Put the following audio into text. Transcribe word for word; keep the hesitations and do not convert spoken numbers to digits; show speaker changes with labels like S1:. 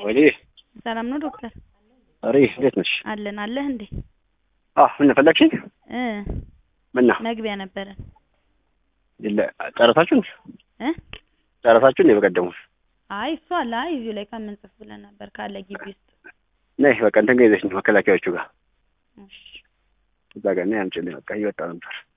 S1: ወዲ
S2: ሰላም ነው ዶክተር?
S1: አሪ እንዴት ነሽ?
S2: አለን አለህ እንዴ?
S1: አህ ምን ፈለግሽኝ?
S2: እ
S1: ምንና
S2: መግቢያ ነበረን።
S1: ይለ ጨረሳችሁ?
S2: እ
S1: ጨረሳችሁ ነው በቀደሙ?
S2: አይ እሱ አለ አይ እዚሁ ላይ ከምንጽፍ ብለን ነበር ካለ ግቢ ውስጥ
S1: ነይ በቃ እንትን ጋር ይዘሽ ነው መከላከያዎቹ ጋር።
S2: እሺ
S1: እዛ ጋር ነው ያምጪልኝ በቃ ይወጣ ነበር።